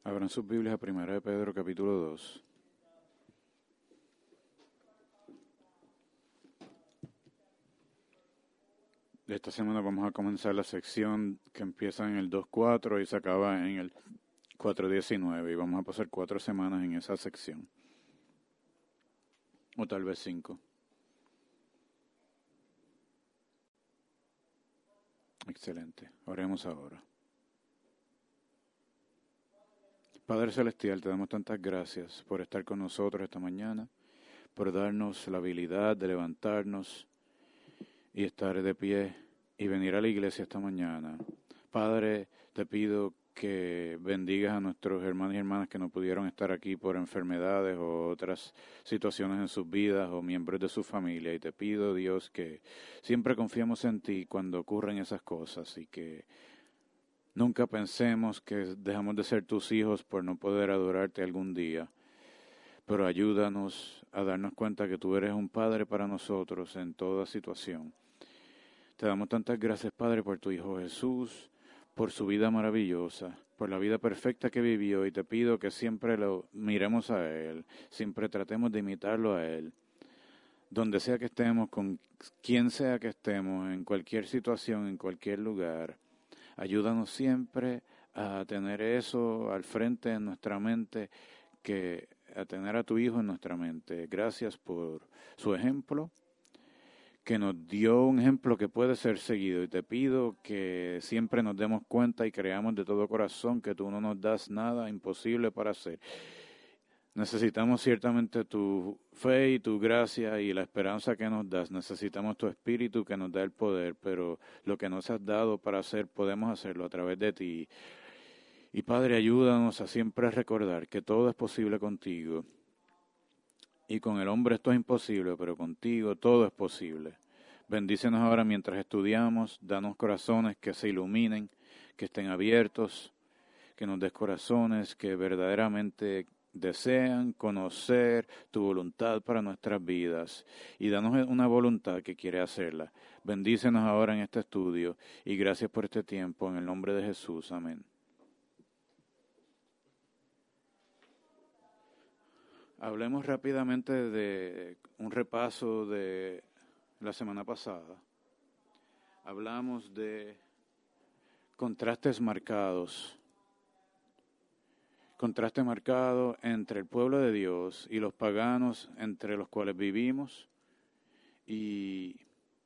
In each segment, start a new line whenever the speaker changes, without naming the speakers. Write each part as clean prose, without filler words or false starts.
Abran sus Biblias a 1 de Pedro, capítulo 2. Esta semana vamos a comenzar la sección que empieza en el 2.4 y se acaba en el 4.19. Y vamos a pasar 4 semanas en esa sección. O tal vez 5. Excelente. Oremos ahora. Padre Celestial, te damos tantas gracias por estar con nosotros esta mañana, por darnos la habilidad de levantarnos y estar de pie y venir a la iglesia esta mañana. Padre, te pido que bendigas a nuestros hermanos y hermanas que no pudieron estar aquí por enfermedades o otras situaciones en sus vidas o miembros de su familia. Y te pido, Dios, que siempre confiemos en ti cuando ocurren esas cosas y que nunca pensemos que dejamos de ser tus hijos por no poder adorarte algún día. Pero ayúdanos a darnos cuenta que tú eres un Padre para nosotros en toda situación. Te damos tantas gracias, Padre, por tu Hijo Jesús, por su vida maravillosa, por la vida perfecta que vivió, y te pido que siempre lo miremos a Él, siempre tratemos de imitarlo a Él. Donde sea que estemos, con quien sea que estemos, en cualquier situación, en cualquier lugar, ayúdanos siempre a tener eso al frente en nuestra mente, a tener a tu Hijo en nuestra mente. Gracias por su ejemplo, que nos dio un ejemplo que puede ser seguido, y te pido que siempre nos demos cuenta y creamos de todo corazón que tú no nos das nada imposible para hacer. Necesitamos ciertamente tu fe y tu gracia y la esperanza que nos das. Necesitamos tu Espíritu que nos da el poder, pero lo que nos has dado para hacer, podemos hacerlo a través de ti. Y Padre, ayúdanos a siempre recordar que todo es posible contigo. Y con el hombre esto es imposible, pero contigo todo es posible. Bendícenos ahora mientras estudiamos, danos corazones que se iluminen, que estén abiertos, que nos des corazones que verdaderamente desean conocer tu voluntad para nuestras vidas, y danos una voluntad que quiere hacerla. Bendícenos ahora en este estudio y gracias por este tiempo en el nombre de Jesús. Amén. Hablemos rápidamente de un repaso de la semana pasada. Hablamos de contrastes marcados. Contraste marcado entre el pueblo de Dios y los paganos entre los cuales vivimos. Y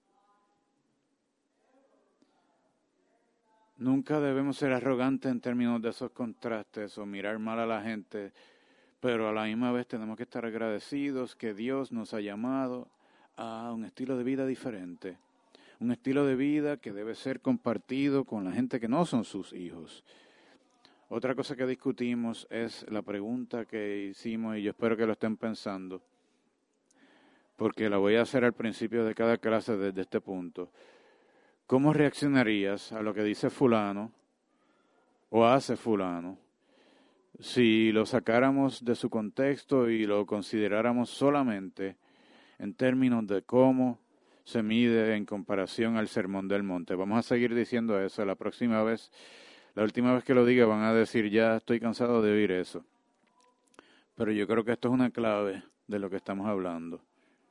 nunca debemos ser arrogantes en términos de esos contrastes o mirar mal a la gente, pero a la misma vez tenemos que estar agradecidos que Dios nos ha llamado a un estilo de vida diferente. Un estilo de vida que debe ser compartido con la gente que no son sus hijos. Otra cosa que discutimos es la pregunta que hicimos, y yo espero que lo estén pensando, porque la voy a hacer al principio de cada clase desde este punto. ¿Cómo reaccionarías a lo que dice fulano o hace fulano si lo sacáramos de su contexto y lo consideráramos solamente en términos de cómo se mide en comparación al Sermón del Monte? Vamos a seguir diciendo eso la próxima vez. La última vez que lo diga van a decir, ya estoy cansado de oír eso. Pero yo creo que esto es una clave de lo que estamos hablando.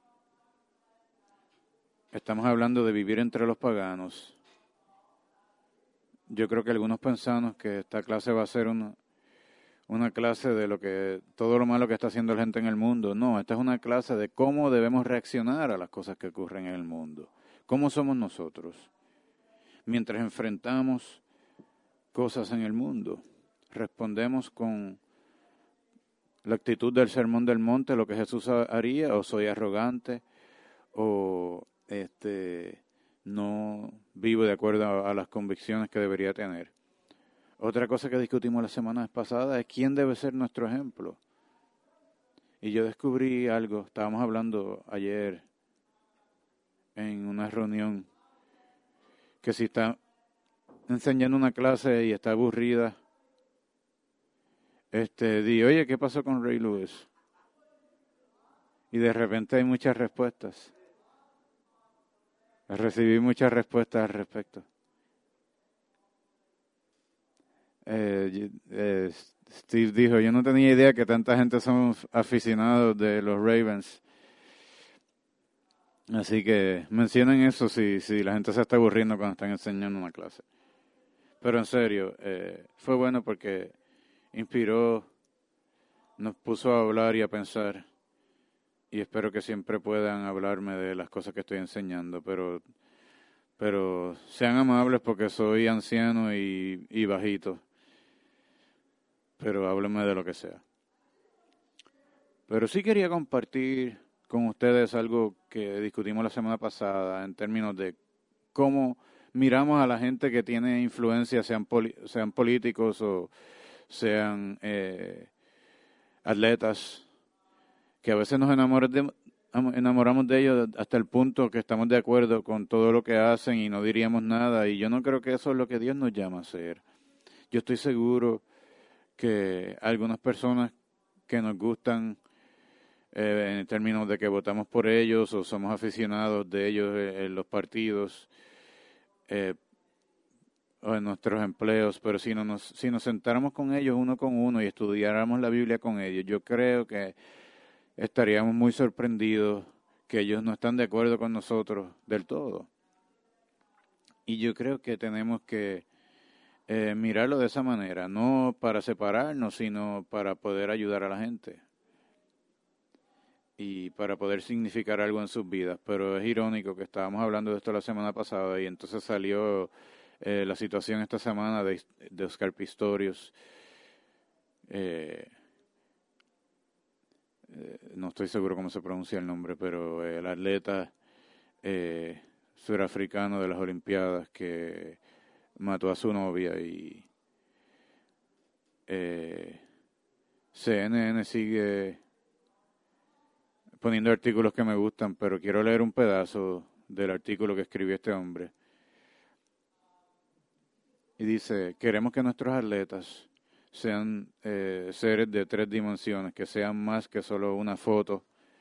Estamos hablando de vivir entre los paganos. Yo creo que algunos pensamos que esta clase va a ser una clase de todo lo malo que está haciendo la gente en el mundo. No, esta es una clase de cómo debemos reaccionar a las cosas que ocurren en el mundo. ¿Cómo somos nosotros mientras enfrentamos cosas en el mundo? ¿Respondemos con la actitud del Sermón del Monte, lo que Jesús haría, o soy arrogante, o no vivo de acuerdo a las convicciones que debería tener? Otra cosa que discutimos la semana pasada es quién debe ser nuestro ejemplo. Y yo descubrí algo, estábamos hablando ayer en una reunión, que si está enseñando una clase y está aburrida, di, oye, ¿qué pasó con Ray Lewis? Y de repente hay muchas respuestas. Recibí muchas respuestas al respecto. Steve dijo, yo no tenía idea que tanta gente son aficionados de los Ravens. Así que mencionen eso si la gente se está aburriendo cuando están enseñando una clase. Pero en serio, fue bueno porque inspiró, nos puso a hablar y a pensar. Y espero que siempre puedan hablarme de las cosas que estoy enseñando. Pero sean amables porque soy anciano y bajito. Pero háblenme de lo que sea. Pero sí quería compartir con ustedes algo que discutimos la semana pasada en términos de cómo miramos a la gente que tiene influencia, sean políticos o sean atletas, que a veces nos enamoramos de ellos hasta el punto que estamos de acuerdo con todo lo que hacen y no diríamos nada. Y yo no creo que eso es lo que Dios nos llama a hacer. Yo estoy seguro que algunas personas que nos gustan en términos de que votamos por ellos o somos aficionados de ellos en los partidos o en nuestros empleos, pero si nos sentáramos con ellos uno con uno y estudiáramos la Biblia con ellos, yo creo que estaríamos muy sorprendidos que ellos no están de acuerdo con nosotros del todo. Y yo creo que tenemos que mirarlo de esa manera, no para separarnos, sino para poder ayudar a la gente y para poder significar algo en sus vidas. Pero es irónico que estábamos hablando de esto la semana pasada y entonces salió la situación esta semana de Oscar Pistorius. No estoy seguro cómo se pronuncia el nombre, pero el atleta surafricano de las Olimpiadas que mató a su novia y CNN sigue poniendo artículos que me gustan, pero quiero leer un pedazo del artículo que escribió este hombre. Y dice, queremos que nuestros atletas sean seres de 3 dimensiones, que sean más que solo una foto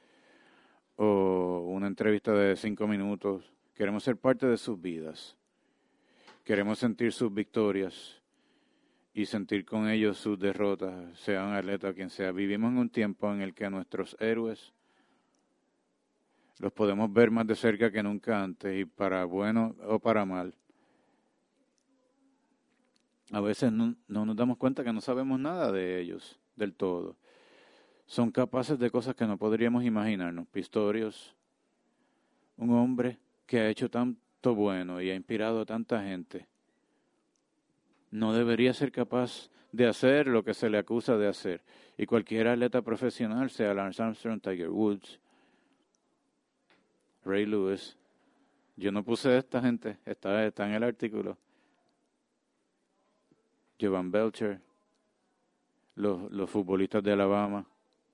o una entrevista de 5 minutos. Queremos ser parte de sus vidas. Queremos sentir sus victorias y sentir con ellos sus derrotas, sea un atleta o quien sea. Vivimos en un tiempo en el que nuestros héroes los podemos ver más de cerca que nunca antes, y para bueno o para mal. A veces no nos damos cuenta que no sabemos nada de ellos del todo. Son capaces de cosas que no podríamos imaginarnos. Pistorius, un hombre que ha hecho tanto bueno y ha inspirado a tanta gente, no debería ser capaz de hacer lo que se le acusa de hacer. Y cualquier atleta profesional, sea Lance Armstrong, Tiger Woods, Ray Lewis, yo no puse esta gente, está en el artículo, Jovan Belcher, los futbolistas de Alabama,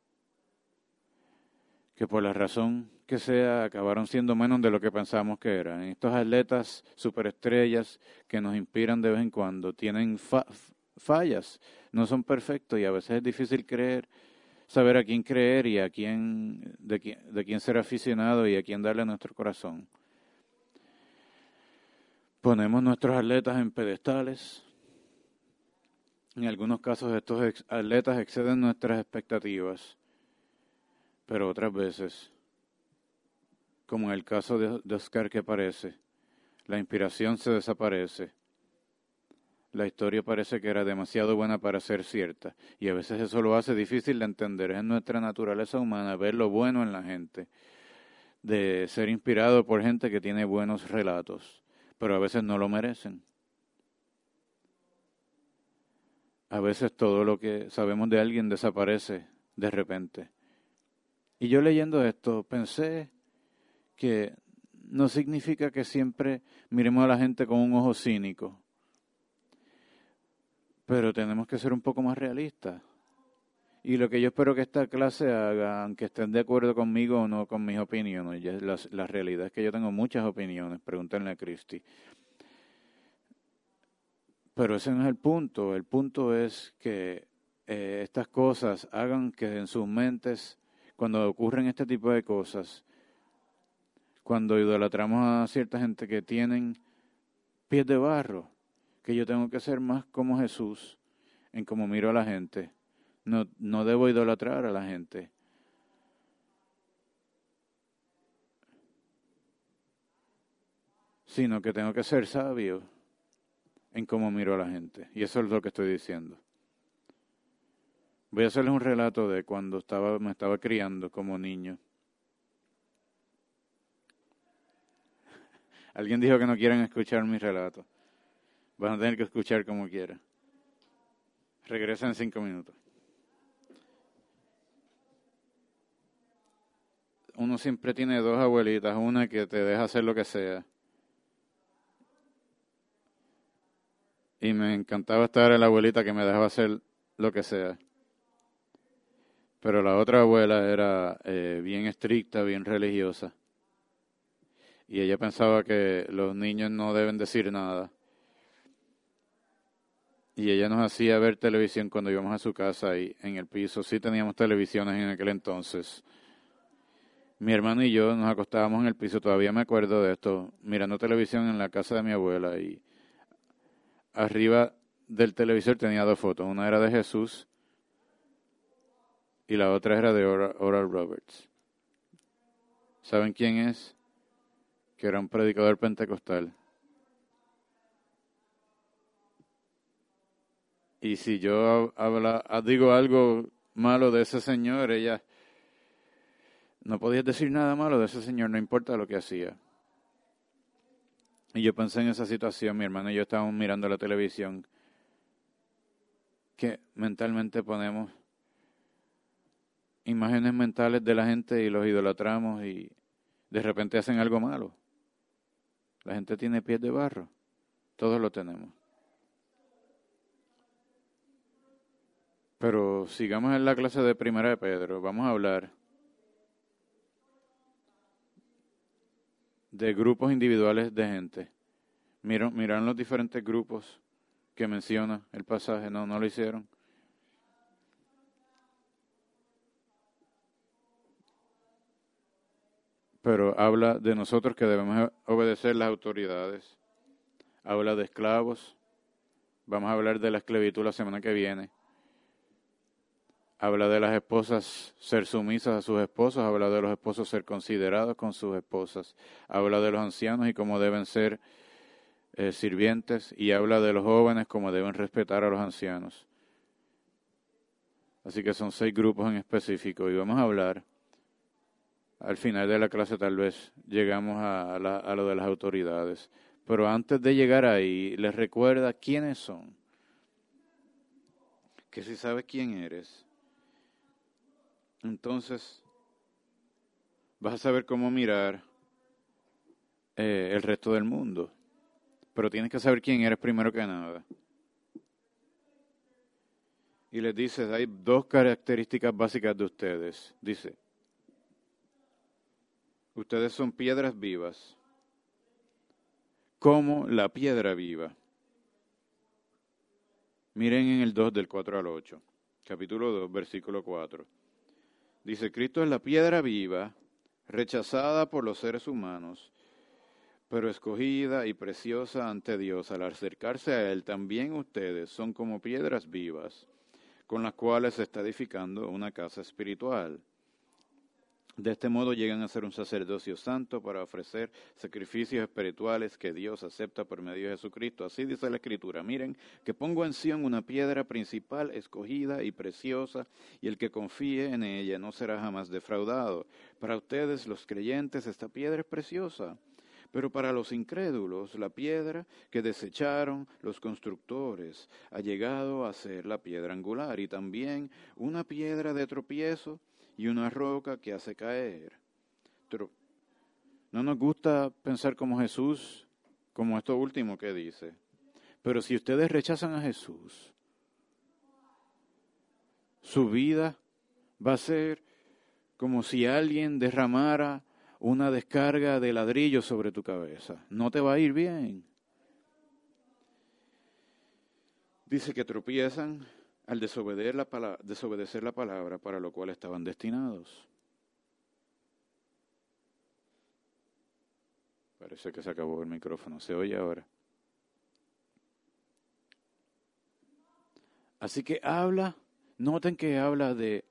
que por la razón que sea acabaron siendo menos de lo que pensamos que eran. Estos atletas superestrellas que nos inspiran de vez en cuando tienen fallas, no son perfectos y a veces es difícil saber a quién creer y de quién ser aficionado y a quién darle nuestro corazón. Ponemos nuestros atletas en pedestales. En algunos casos estos atletas exceden nuestras expectativas, pero otras veces, como en el caso de Oscar que aparece, la inspiración se desaparece. La historia parece que era demasiado buena para ser cierta, y a veces eso lo hace difícil de entender. Es nuestra naturaleza humana ver lo bueno en la gente, de ser inspirado por gente que tiene buenos relatos, pero a veces no lo merecen. A veces todo lo que sabemos de alguien desaparece de repente. Y yo leyendo esto pensé que no significa que siempre miremos a la gente con un ojo cínico, pero tenemos que ser un poco más realistas. Y lo que yo espero que esta clase haga, aunque estén de acuerdo conmigo o no con mis opiniones, la realidad es que yo tengo muchas opiniones, pregúntenle a Cristi. Pero ese no es el punto es que estas cosas hagan que en sus mentes, cuando ocurren este tipo de cosas, cuando idolatramos a cierta gente que tienen pies de barro, que yo tengo que ser más como Jesús, en cómo miro a la gente. No debo idolatrar a la gente. Sino que tengo que ser sabio en cómo miro a la gente. Y eso es lo que estoy diciendo. Voy a hacerles un relato de cuando me estaba criando como niño. Alguien dijo que no quieren escuchar mi relato. Van a tener que escuchar como quieran. Regresa en 5 minutos. Uno siempre tiene dos abuelitas, una que te deja hacer lo que sea. Y me encantaba estar en la abuelita que me dejaba hacer lo que sea. Pero la otra abuela era bien estricta, bien religiosa. Y ella pensaba que los niños no deben decir nada. Y ella nos hacía ver televisión cuando íbamos a su casa y en el piso. Sí teníamos televisiones en aquel entonces. Mi hermano y yo nos acostábamos en el piso, todavía me acuerdo de esto, mirando televisión en la casa de mi abuela. Y arriba del televisor tenía 2 fotos. Una era de Jesús y la otra era de Oral Roberts. ¿Saben quién es? Que era un predicador pentecostal. Y si yo digo algo malo de ese señor, ella no podía decir nada malo de ese señor, no importa lo que hacía. Y yo pensé en esa situación, mi hermano y yo estábamos mirando la televisión, que mentalmente ponemos imágenes mentales de la gente y los idolatramos y de repente hacen algo malo. La gente tiene pies de barro, todos lo tenemos. Pero sigamos en la clase de Primera de Pedro, vamos a hablar de grupos individuales de gente. Miran los diferentes grupos que menciona el pasaje, no lo hicieron. Pero habla de nosotros que debemos obedecer las autoridades. Habla de esclavos. Vamos a hablar de la esclavitud la semana que viene. Habla de las esposas ser sumisas a sus esposos. Habla de los esposos ser considerados con sus esposas. Habla de los ancianos y cómo deben ser sirvientes. Y habla de los jóvenes cómo deben respetar a los ancianos. Así que son 6 grupos en específico. Y vamos a hablar, al final de la clase tal vez llegamos a lo de las autoridades. Pero antes de llegar ahí, les recuerda quiénes son. Que si sabes quién eres, entonces vas a saber cómo mirar el resto del mundo. Pero tienes que saber quién eres primero que nada. Y les dice, hay 2 características básicas de ustedes. Dice, ustedes son piedras vivas, como la piedra viva. Miren en el 2 del 4 al 8, capítulo 2, versículo 4. Dice, Cristo es la piedra viva, rechazada por los seres humanos, pero escogida y preciosa ante Dios. Al acercarse a Él, también ustedes son como piedras vivas, con las cuales se está edificando una casa espiritual. De este modo llegan a ser un sacerdocio santo para ofrecer sacrificios espirituales que Dios acepta por medio de Jesucristo. Así dice la Escritura. Miren, que pongo en Sión una piedra principal, escogida y preciosa, y el que confíe en ella no será jamás defraudado. Para ustedes, los creyentes, esta piedra es preciosa. Pero para los incrédulos, la piedra que desecharon los constructores ha llegado a ser la piedra angular y también una piedra de tropiezo y una roca que hace caer. No nos gusta pensar como Jesús, como esto último que dice. Pero si ustedes rechazan a Jesús, su vida va a ser como si alguien derramara una descarga de ladrillo sobre tu cabeza. No te va a ir bien. Dice que tropiezan al desobedecer la palabra para lo cual estaban destinados. Parece que se acabó el micrófono. ¿Se oye ahora? Así que noten que habla de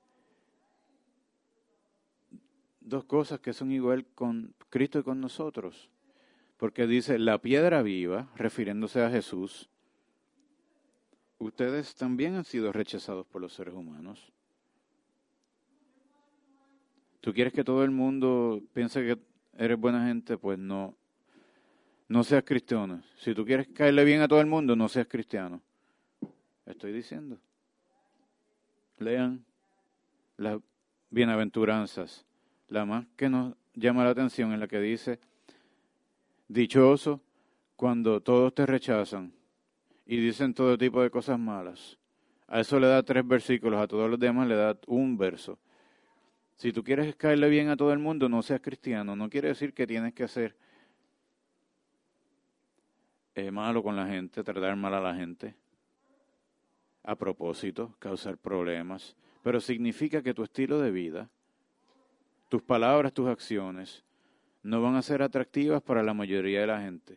dos cosas que son igual con Cristo y con nosotros. Porque dice, la piedra viva, refiriéndose a Jesús, ustedes también han sido rechazados por los seres humanos. ¿Tú quieres que todo el mundo piense que eres buena gente? Pues no seas cristiano. Si tú quieres caerle bien a todo el mundo, no seas cristiano. Estoy diciendo. Lean las bienaventuranzas. La más que nos llama la atención es la que dice, dichoso cuando todos te rechazan y dicen todo tipo de cosas malas. A eso le da 3 versículos, a todos los demás le da 1 verso. Si tú quieres caerle bien a todo el mundo, no seas cristiano. No quiere decir que tienes que ser malo con la gente, tratar mal a la gente. A propósito, causar problemas. Pero significa que tu estilo de vida, tus palabras, tus acciones, no van a ser atractivas para la mayoría de la gente.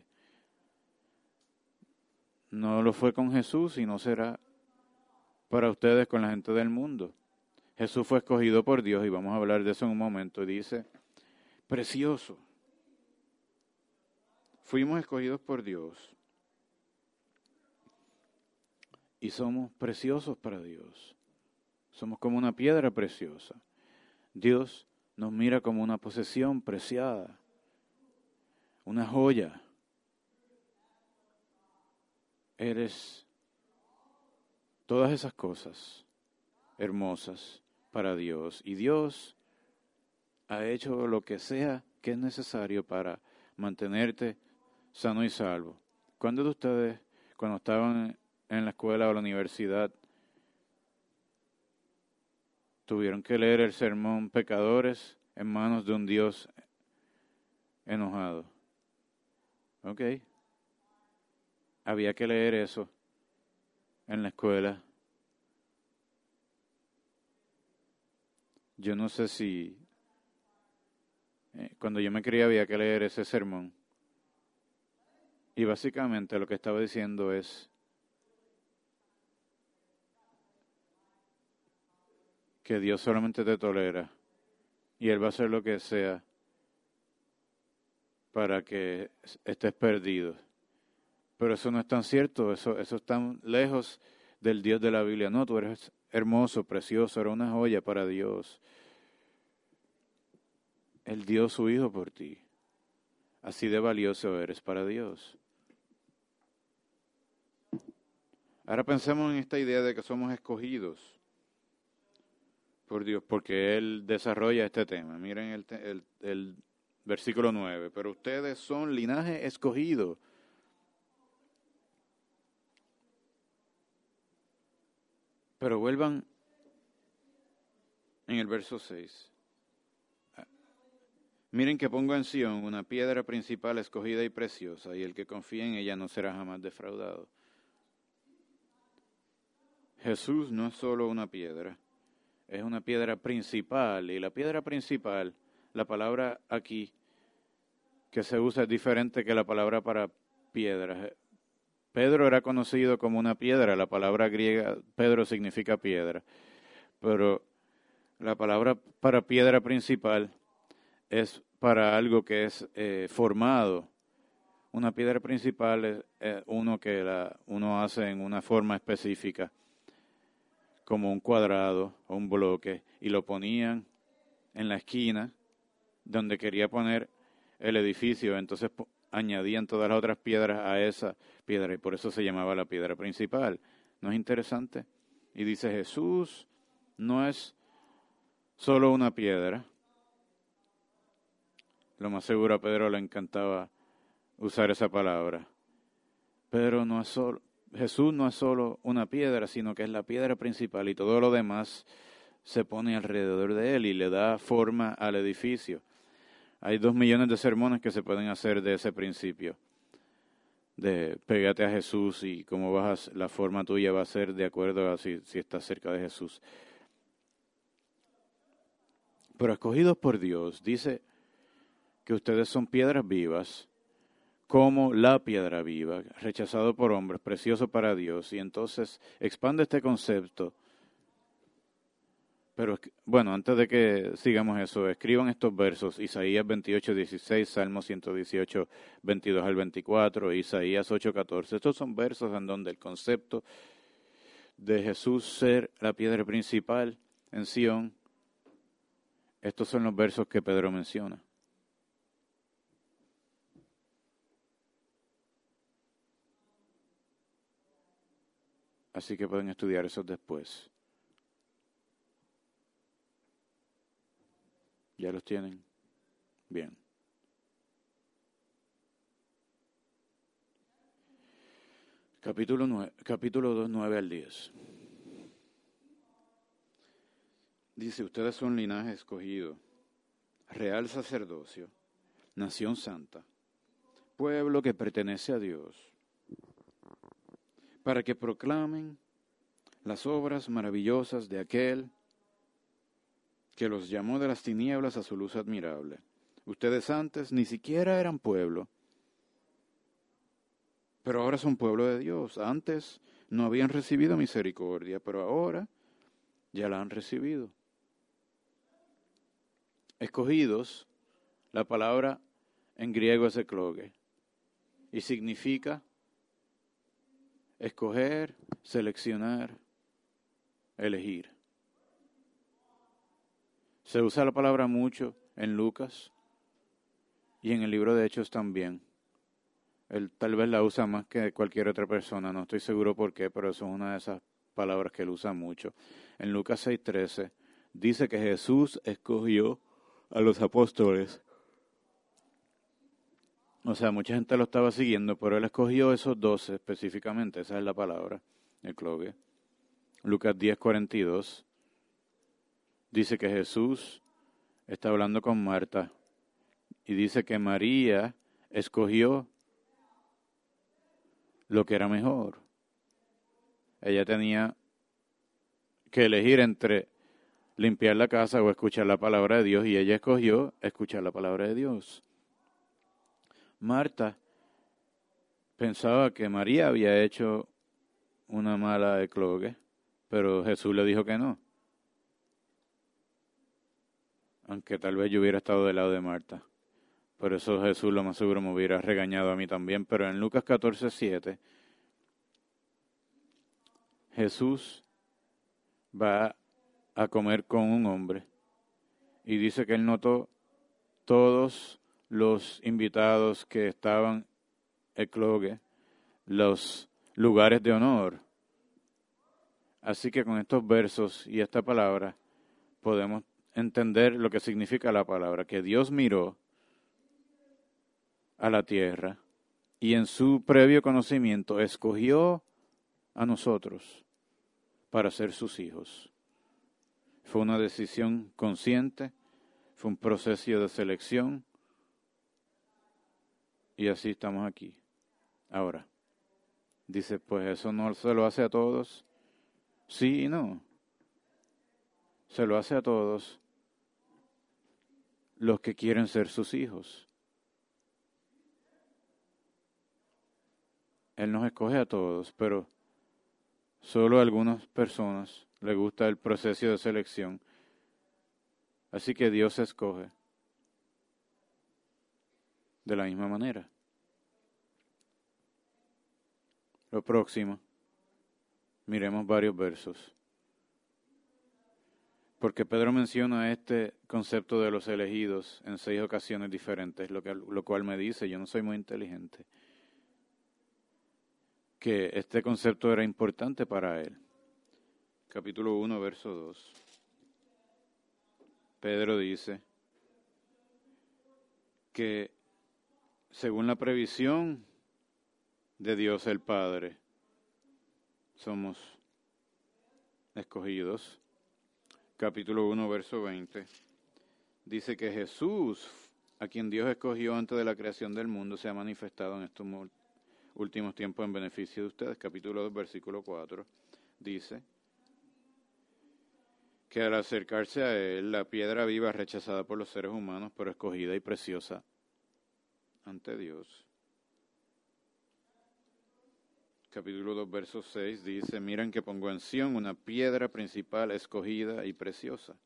No lo fue con Jesús y no será para ustedes con la gente del mundo. Jesús fue escogido por Dios y vamos a hablar de eso en un momento. Dice, precioso. Fuimos escogidos por Dios y somos preciosos para Dios. Somos como una piedra preciosa. Dios nos mira como una posesión preciada, una joya. Eres todas esas cosas hermosas para Dios. Y Dios ha hecho lo que sea que es necesario para mantenerte sano y salvo. ¿Cuántos de ustedes, cuando estaban en la escuela o la universidad, tuvieron que leer el sermón Pecadores en manos de un Dios enojado? Ok. Había que leer eso en la escuela. Yo no sé si cuando yo me crié había que leer ese sermón. Y básicamente lo que estaba diciendo es que Dios solamente te tolera y Él va a hacer lo que sea para que estés perdido. Pero eso no es tan cierto, eso es tan lejos del Dios de la Biblia. No, tú eres hermoso, precioso, eres una joya para Dios. Él dio su Hijo por ti. Así de valioso eres para Dios. Ahora pensemos en esta idea de que somos escogidos por Dios, porque Él desarrolla este tema. Miren el versículo 9. Pero ustedes son linaje escogido. Pero vuelvan en el verso 6. Miren que pongo en Sión una piedra principal escogida y preciosa, y el que confía en ella no será jamás defraudado. Jesús no es solo una piedra, es una piedra principal, y la piedra principal, la palabra aquí que se usa es diferente que la palabra para piedra. Pedro era conocido como una piedra, la palabra griega Pedro significa piedra, pero la palabra para piedra principal es para algo que es formado. Una piedra principal es uno que uno hace en una forma específica, como un cuadrado o un bloque, y lo ponían en la esquina donde quería poner el edificio, entonces añadían todas las otras piedras a esa piedra, y por eso se llamaba la piedra principal. ¿No es interesante? Y dice, Jesús no es solo una piedra. Lo más seguro a Pedro le encantaba usar esa palabra. Jesús no es solo una piedra, sino que es la piedra principal y todo lo demás se pone alrededor de él y le da forma al edificio. Hay 2 millones de sermones que se pueden hacer de ese principio, de pégate a Jesús y cómo la forma tuya va a ser de acuerdo a si estás cerca de Jesús. Pero escogidos por Dios, dice que ustedes son piedras vivas, como la piedra viva, rechazado por hombres, precioso para Dios. Y entonces expande este concepto. Pero bueno, antes de que sigamos eso, escriban estos versos: Isaías 28:16, Salmo 118, 22 al 24, Isaías 8:14. Estos son versos en donde el concepto de Jesús ser la piedra principal en Sión, estos son los versos que Pedro menciona. Así que pueden estudiar esos después. ¿Ya los tienen? Bien. Capítulo 2, 9 al 10. Dice: ustedes son linaje escogido, real sacerdocio, nación santa, pueblo que pertenece a Dios, para que proclamen las obras maravillosas de aquel que los llamó de las tinieblas a su luz admirable. Ustedes antes ni siquiera eran pueblo, pero ahora son pueblo de Dios. Antes no habían recibido misericordia, pero ahora ya la han recibido. Escogidos, la palabra en griego es ekloge, y significa escoger, seleccionar, elegir. Se usa la palabra mucho en Lucas y en el libro de Hechos también. Él tal vez la usa más que cualquier otra persona, no estoy seguro por qué, pero eso es una de esas palabras que él usa mucho. En Lucas 6:13 dice que Jesús escogió a los apóstoles. O sea, mucha gente lo estaba siguiendo, pero él escogió esos 12 específicamente, esa es la palabra, ekloge. Lucas 10:42 dice que Jesús está hablando con Marta y dice que María escogió lo que era mejor. Ella tenía que elegir entre limpiar la casa o escuchar la palabra de Dios, y ella escogió escuchar la palabra de Dios. Marta pensaba que María había hecho una mala ekloge, pero Jesús le dijo que no. Aunque tal vez yo hubiera estado del lado de Marta. Por eso Jesús lo más seguro me hubiera regañado a mí también. Pero en Lucas 14:7, Jesús va a comer con un hombre y dice que él notó todos los invitados que estaban ekloge, los lugares de honor. Así que con estos versos y esta palabra podemos entender lo que significa la palabra, que Dios miró a la tierra y en su previo conocimiento escogió a nosotros para ser sus hijos. Fue una decisión consciente, fue un proceso de selección y así estamos aquí. Ahora, dice, pues eso no se lo hace a todos. Sí y no. Se lo hace a todos los que quieren ser sus hijos. Él nos escoge a todos, pero solo a algunas personas les gusta el proceso de selección. Así que Dios escoge de la misma manera. Lo próximo, miremos varios versos. Porque Pedro menciona este concepto de los elegidos en 6 ocasiones diferentes, lo cual me dice, yo no soy muy inteligente, que este concepto era importante para él. Capítulo 1, verso 2. Pedro dice que según la previsión de Dios el Padre, somos escogidos. Capítulo 1, verso 20. Dice que Jesús, a quien Dios escogió antes de la creación del mundo, se ha manifestado en estos últimos tiempos en beneficio de ustedes. Capítulo 2, versículo 4. Dice que al acercarse a él, la piedra viva rechazada por los seres humanos, pero escogida y preciosa ante Dios. capítulo 2, verso 6, dice, miren que pongo en Sión una piedra principal escogida y preciosa.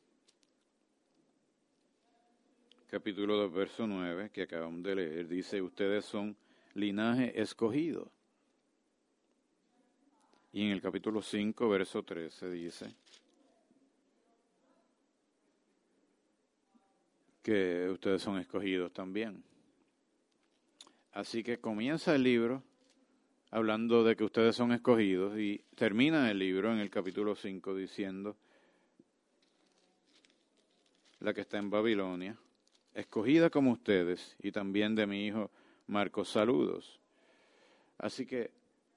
Capítulo 2, verso 9, que acabamos de leer, dice, ustedes son linaje escogido. Y en el capítulo 5, verso 13, dice que ustedes son escogidos también. Así que comienza el libro hablando de que ustedes son escogidos y termina el libro en el capítulo 5 diciendo, la que está en Babilonia, escogida como ustedes, y también de mi hijo Marcos, saludos. Así que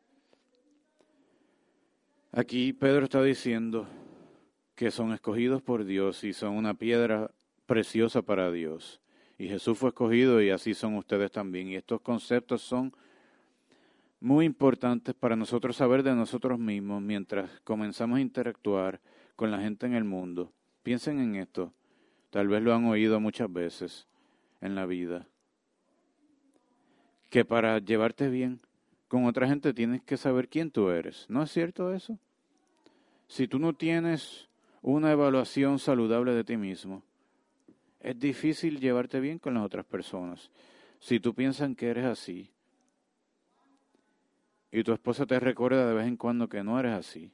aquí Pedro está diciendo que son escogidos por Dios y son una piedra preciosa para Dios. Y Jesús fue escogido y así son ustedes también. Y estos conceptos son muy importantes para nosotros saber de nosotros mismos mientras comenzamos a interactuar con la gente en el mundo. Piensen en esto. Tal vez lo han oído muchas veces en la vida. Que para llevarte bien con otra gente tienes que saber quién tú eres. ¿No es cierto eso? Si tú no tienes una evaluación saludable de ti mismo, es difícil llevarte bien con las otras personas. Si tú piensas que eres así, y tu esposa te recuerda de vez en cuando que no eres así,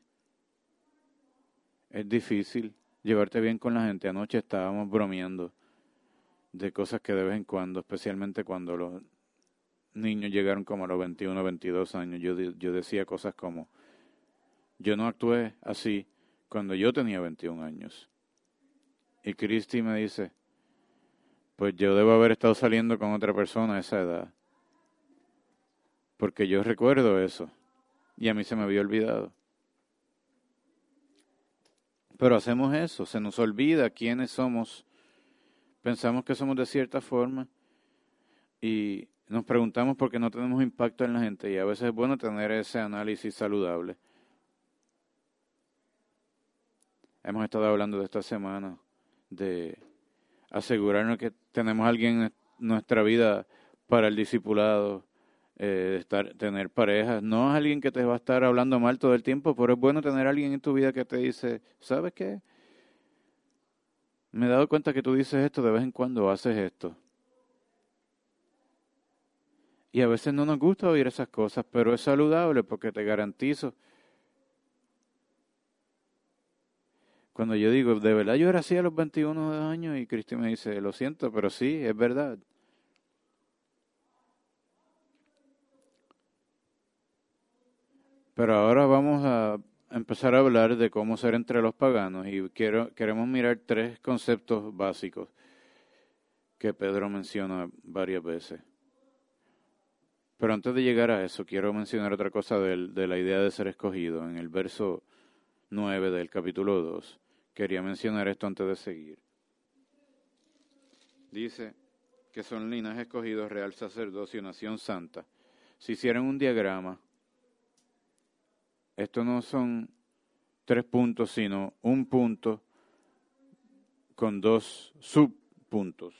es difícil llevarte bien con la gente. Anoche estábamos bromeando de cosas que de vez en cuando, especialmente cuando los niños llegaron como a los 21, 22 años, yo decía cosas como, yo no actué así cuando yo tenía 21 años. Y Cristi me dice, pues yo debo haber estado saliendo con otra persona a esa edad. Porque yo recuerdo eso. Y a mí se me había olvidado. Pero hacemos eso, se nos olvida quiénes somos. Pensamos que somos de cierta forma. Y nos preguntamos por qué no tenemos impacto en la gente. Y a veces es bueno tener ese análisis saludable. Hemos estado hablando de esta semana de asegurarnos que tenemos a alguien en nuestra vida para el discipulado, tener parejas. No es alguien que te va a estar hablando mal todo el tiempo, pero es bueno tener a alguien en tu vida que te dice, ¿sabes qué? Me he dado cuenta que tú dices esto de vez en cuando, haces esto. Y a veces no nos gusta oír esas cosas, pero es saludable porque te garantizo. Cuando yo digo, de verdad yo era así a los 21 años, y Cristi me dice, lo siento, pero sí, es verdad. Pero ahora vamos a empezar a hablar de cómo ser entre los paganos y queremos mirar 3 conceptos básicos que Pedro menciona varias veces. Pero antes de llegar a eso, quiero mencionar otra cosa de la idea de ser escogido. En el verso 9 del capítulo 2, quería mencionar esto antes de seguir. Dice que son linaje escogido, real sacerdocio, nación santa. Si hicieran un diagrama, esto no son 3 puntos, sino un punto con 2 subpuntos.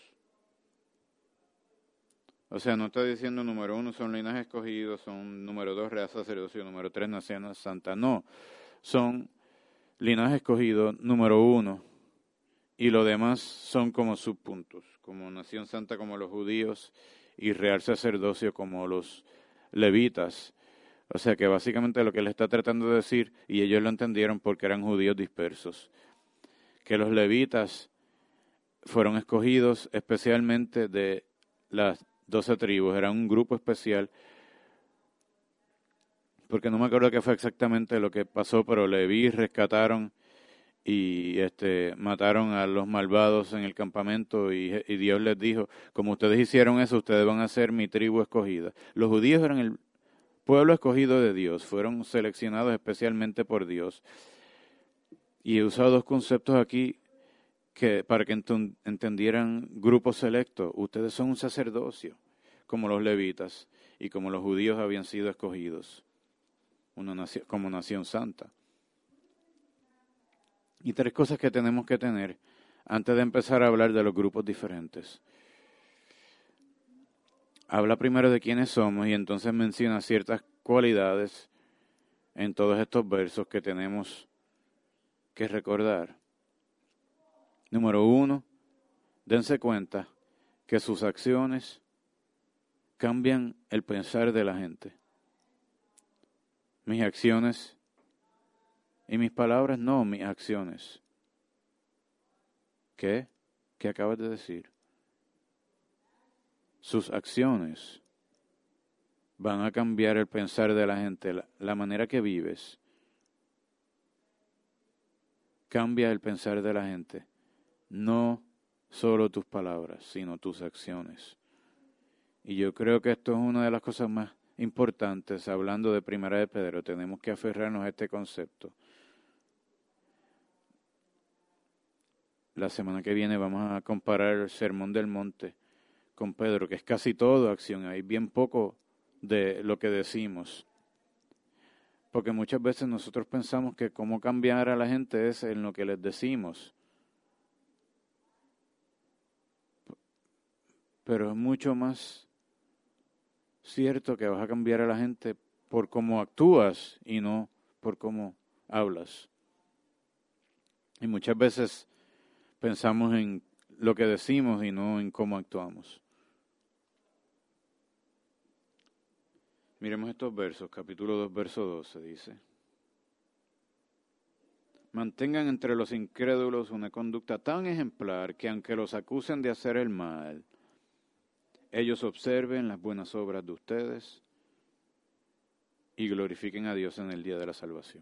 O sea, no está diciendo número 1 son linajes escogidos, son número 2 real sacerdocio, número 3 nación santa. No, son linajes escogidos número 1 y lo demás son como subpuntos, como nación santa como los judíos y real sacerdocio como los levitas. O sea que básicamente lo que él está tratando de decir, y ellos lo entendieron porque eran judíos dispersos, que los levitas fueron escogidos especialmente de las 12 tribus, eran un grupo especial, porque no me acuerdo qué fue exactamente lo que pasó, pero Leví rescataron y mataron a los malvados en el campamento y Dios les dijo, como ustedes hicieron eso, ustedes van a ser mi tribu escogida. Los judíos eran el pueblo escogido de Dios, fueron seleccionados especialmente por Dios. Y he usado 2 conceptos aquí para que entendieran grupos selectos. Ustedes son un sacerdocio, como los levitas y como los judíos habían sido escogidos como nación santa. Y 3 cosas que tenemos que tener antes de empezar a hablar de los grupos diferentes. Habla primero de quiénes somos y entonces menciona ciertas cualidades en todos estos versos que tenemos que recordar. Número 1, dense cuenta que sus acciones cambian el pensar de la gente. Mis acciones y mis palabras, no, mis acciones. ¿Qué? ¿Qué acabas de decir? Sus acciones van a cambiar el pensar de la gente, la manera que vives. Cambia el pensar de la gente. No solo tus palabras, sino tus acciones. Y yo creo que esto es una de las cosas más importantes, hablando de Primera de Pedro. Tenemos que aferrarnos a este concepto. La semana que viene vamos a comparar el Sermón del Monte con Pedro, que es casi todo acción. Hay bien poco de lo que decimos. Porque muchas veces nosotros pensamos que cómo cambiar a la gente es en lo que les decimos. Pero es mucho más cierto que vas a cambiar a la gente por cómo actúas y no por cómo hablas. Y muchas veces pensamos en lo que decimos y no en cómo actuamos. Miremos estos versos, capítulo 2, verso 12, dice: mantengan entre los incrédulos una conducta tan ejemplar que aunque los acusen de hacer el mal, ellos observen las buenas obras de ustedes y glorifiquen a Dios en el día de la salvación.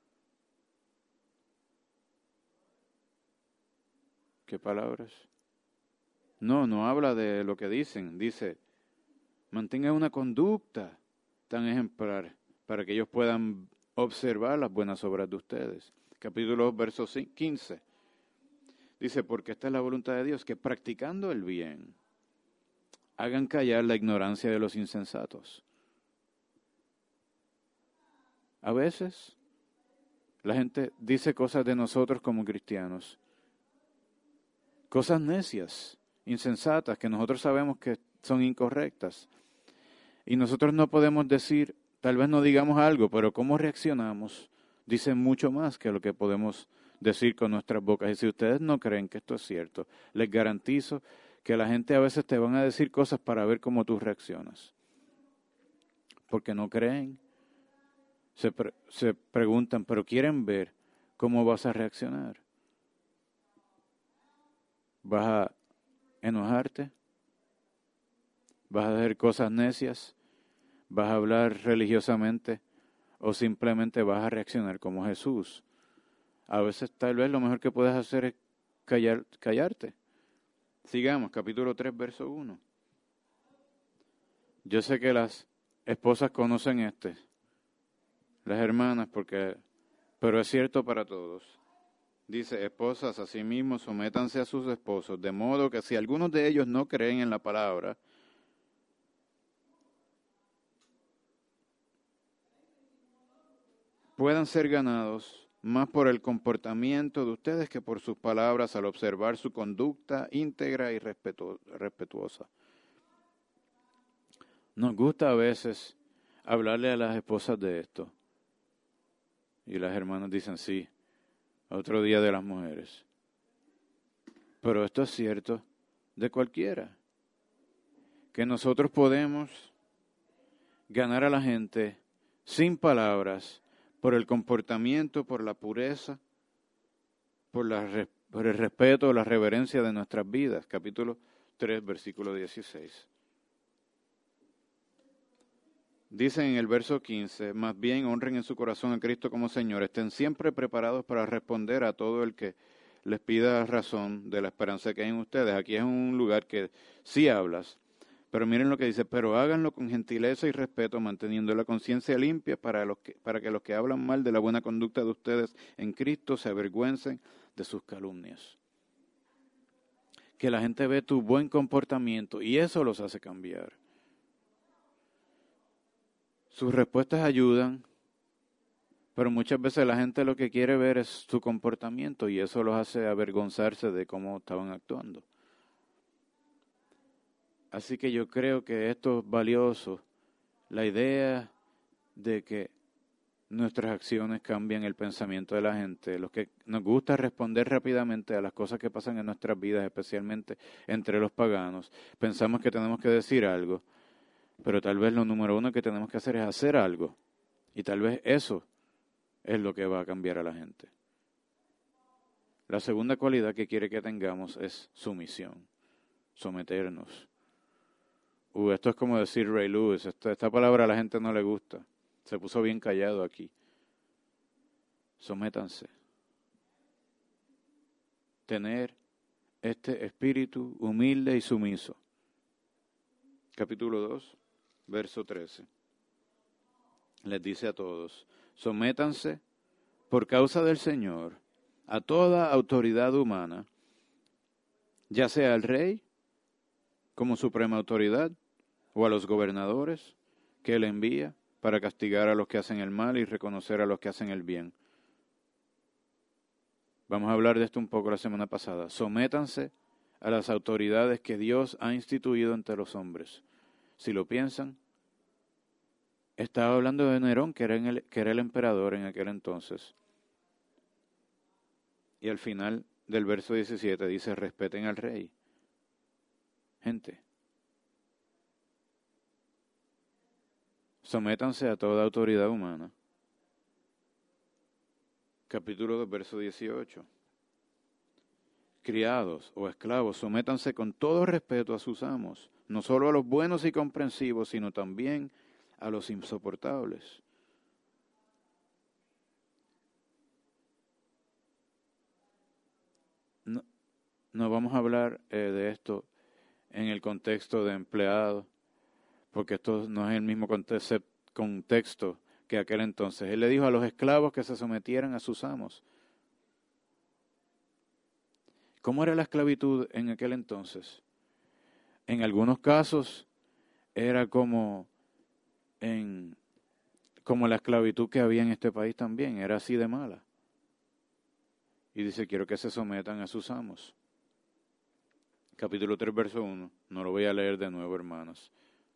¿Qué palabras? No habla de lo que dicen. Dice, mantengan una conducta tan ejemplar para que ellos puedan observar las buenas obras de ustedes. Capítulo 2, verso 15. Dice, porque esta es la voluntad de Dios, que practicando el bien, hagan callar la ignorancia de los insensatos. A veces la gente dice cosas de nosotros como cristianos, cosas necias, insensatas, que nosotros sabemos que son incorrectas. Y nosotros no podemos decir, tal vez no digamos algo, pero cómo reaccionamos dice mucho más que lo que podemos decir con nuestras bocas. Y si ustedes no creen que esto es cierto, les garantizo que la gente a veces te van a decir cosas para ver cómo tú reaccionas. Porque no creen. Se preguntan, pero quieren ver cómo vas a reaccionar. ¿Vas a enojarte? ¿Vas a hacer cosas necias? ¿Vas a hablar religiosamente? ¿O simplemente vas a reaccionar como Jesús? A veces tal vez lo mejor que puedes hacer es callarte. Sigamos, capítulo 3, verso 1. Yo sé que las esposas conocen las hermanas, pero es cierto para todos. Dice, esposas, asimismo, sométanse a sus esposos, de modo que si algunos de ellos no creen en la palabra, puedan ser ganados más por el comportamiento de ustedes que por sus palabras al observar su conducta íntegra y respetuosa. Nos gusta a veces hablarle a las esposas de esto. Y las hermanas dicen, sí, otro día de las mujeres. Pero esto es cierto de cualquiera. Que nosotros podemos ganar a la gente sin palabras, por el comportamiento, por la pureza, por el respeto, la reverencia de nuestras vidas. Capítulo 3, versículo 16. Dicen en el verso 15, más bien honren en su corazón a Cristo como Señor, estén siempre preparados para responder a todo el que les pida razón de la esperanza que hay en ustedes. Aquí es un lugar que sí hablas, pero miren lo que dice, pero háganlo con gentileza y respeto, manteniendo la conciencia limpia para que los que hablan mal de la buena conducta de ustedes en Cristo se avergüencen de sus calumnias. Que la gente ve tu buen comportamiento y eso los hace cambiar. Sus respuestas ayudan, pero muchas veces la gente lo que quiere ver es su comportamiento y eso los hace avergonzarse de cómo estaban actuando. Así que yo creo que esto es valioso. La idea de que nuestras acciones cambian el pensamiento de la gente. Los que nos gusta responder rápidamente a las cosas que pasan en nuestras vidas, especialmente entre los paganos, pensamos que tenemos que decir algo, pero tal vez lo número uno que tenemos que hacer es hacer algo. Y tal vez eso es lo que va a cambiar a la gente. La segunda cualidad que quiere que tengamos es sumisión, someternos. Esto es como decir Ray Lewis, esta palabra a la gente no le gusta. Se puso bien callado aquí. Sométanse. Tener este espíritu humilde y sumiso. Capítulo 2, verso 13. Les dice a todos, sométanse por causa del Señor a toda autoridad humana, ya sea al rey como suprema autoridad o a los gobernadores que él envía para castigar a los que hacen el mal y reconocer a los que hacen el bien. Vamos a hablar de esto un poco la semana pasada. Sométanse a las autoridades que Dios ha instituido entre los hombres. Si lo piensan, estaba hablando de Nerón, que era el emperador en aquel entonces. Y al final del verso 17 dice, respeten al rey. Gente, sométanse a toda autoridad humana. Capítulo 2, verso 18. Criados o esclavos, sométanse con todo respeto a sus amos, no solo a los buenos y comprensivos, sino también a los insoportables. No vamos a hablar de esto en el contexto de empleado, porque esto no es el mismo contexto que aquel entonces. Él le dijo a los esclavos que se sometieran a sus amos. ¿Cómo era la esclavitud en aquel entonces? En algunos casos era como la esclavitud que había en este país también, era así de mala. Y dice, quiero que se sometan a sus amos. Capítulo 3, verso 1. No lo voy a leer de nuevo, hermanos.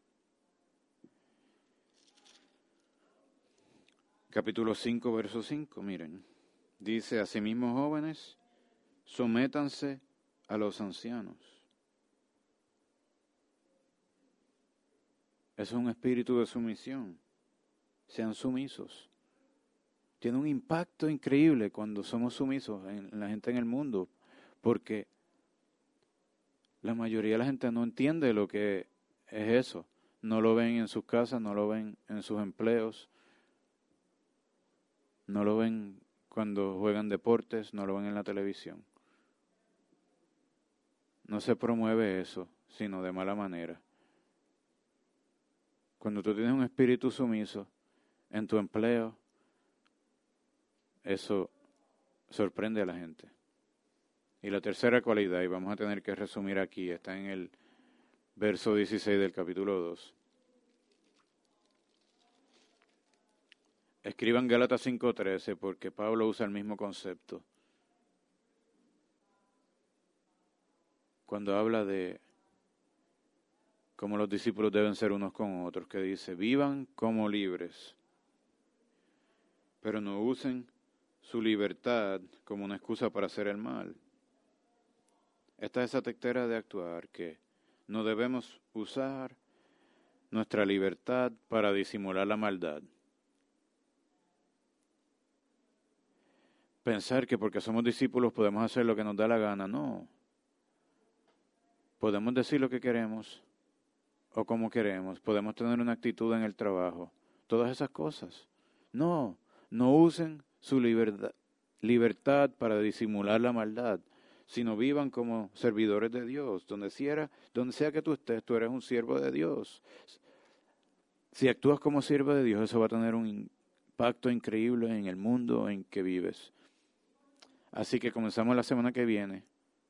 Capítulo 5, verso 5, miren. Dice, asimismo, jóvenes, sométanse a los ancianos. Eso es un espíritu de sumisión. Sean sumisos. Tiene un impacto increíble cuando somos sumisos en la gente en el mundo, porque la mayoría de la gente no entiende lo que es eso. No lo ven en sus casas, no lo ven en sus empleos, no lo ven cuando juegan deportes, no lo ven en la televisión. No se promueve eso, sino de mala manera. Cuando tú tienes un espíritu sumiso en tu empleo, eso sorprende a la gente. Y la tercera cualidad, y vamos a tener que resumir aquí, está en el verso 16 del capítulo 2. Escriban Gálatas 5:13 porque Pablo usa el mismo concepto. Cuando habla de cómo los discípulos deben ser unos con otros, que dice, vivan como libres, pero no usen su libertad como una excusa para hacer el mal. Esta es esa tectera de actuar que no debemos usar nuestra libertad para disimular la maldad. Pensar que porque somos discípulos podemos hacer lo que nos da la gana, no. Podemos decir lo que queremos o como queremos, podemos tener una actitud en el trabajo, todas esas cosas. No usen su libertad para disimular la maldad, sino vivan como servidores de Dios. Donde sea que tú estés, tú eres un siervo de Dios. Si actúas como siervo de Dios, eso va a tener un impacto increíble en el mundo en que vives. Así que comenzamos la semana que viene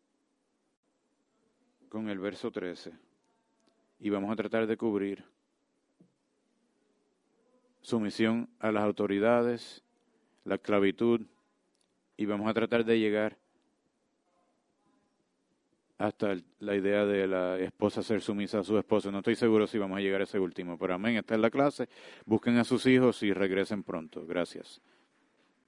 con el verso 13 y vamos a tratar de cubrir sumisión a las autoridades, la esclavitud, y vamos a tratar de llegar hasta la idea de la esposa ser sumisa a su esposo. No estoy seguro si vamos a llegar a ese último, pero amén. Esta es la clase. Busquen a sus hijos y regresen pronto. Gracias.